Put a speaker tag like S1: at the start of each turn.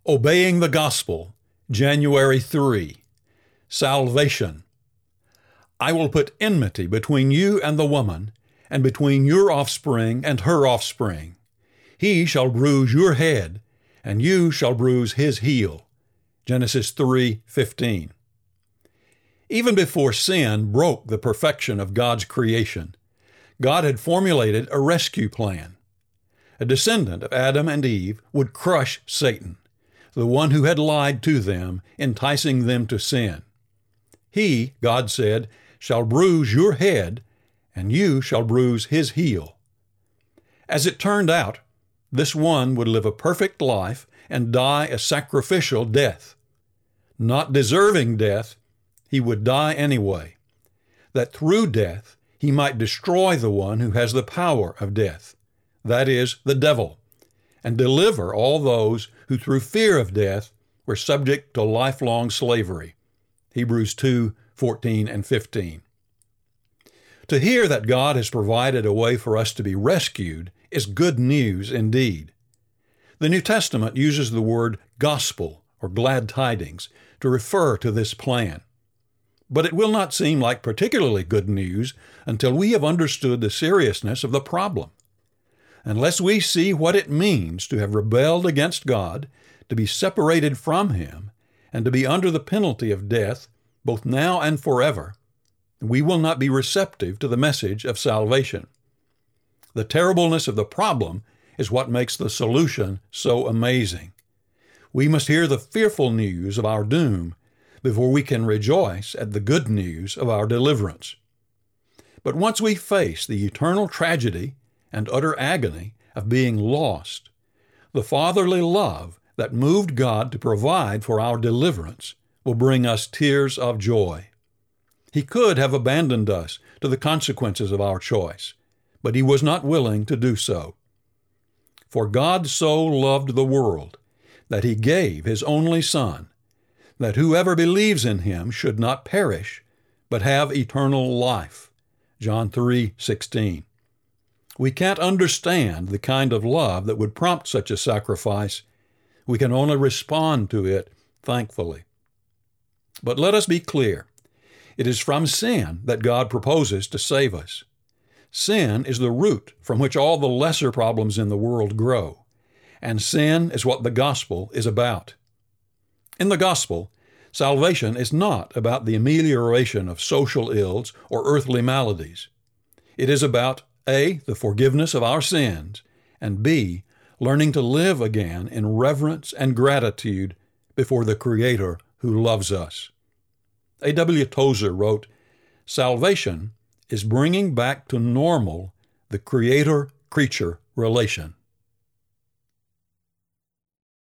S1: Obeying the Gospel, January 3. Salvation. I will put enmity between you and the woman, and between your offspring and her offspring. He shall bruise your head, and you shall bruise his heel. Genesis 3:15. Even before sin broke the perfection of God's creation, God had formulated a rescue plan. A descendant of Adam and Eve would crush Satan, the one who had lied to them, enticing them to sin. He, God said, shall bruise your head, and you shall bruise his heel. As it turned out, this one would live a perfect life and die a sacrificial death. Not deserving death, he would die anyway, that through death he might destroy the one who has the power of death, that is, the devil, and deliver all those who through fear of death were subject to lifelong slavery. Hebrews 2:14 and 15. To hear that God has provided a way for us to be rescued is good news indeed. The New Testament uses the word gospel or glad tidings to refer to this plan. But it will not seem like particularly good news until we have understood the seriousness of the problem. Unless we see what it means to have rebelled against God, to be separated from Him, and to be under the penalty of death, both now and forever, we will not be receptive to the message of salvation. The terribleness of the problem is what makes the solution so amazing. We must hear the fearful news of our doom before we can rejoice at the good news of our deliverance. But once we face the eternal tragedy and utter agony of being lost, the fatherly love that moved God to provide for our deliverance will bring us tears of joy. He could have abandoned us to the consequences of our choice, but He was not willing to do so. For God so loved the world that He gave His only Son, that whoever believes in Him should not perish, but have eternal life. John 3:16. We can't understand the kind of love that would prompt such a sacrifice. We can only respond to it thankfully. But let us be clear. It is from sin that God proposes to save us. Sin is the root from which all the lesser problems in the world grow, and sin is what the gospel is about. In the gospel, salvation is not about the amelioration of social ills or earthly maladies. It is about A, the forgiveness of our sins, and B, learning to live again in reverence and gratitude before the Creator who loves us. A.W. Tozer wrote, "Salvation is bringing back to normal the Creator-creature relation."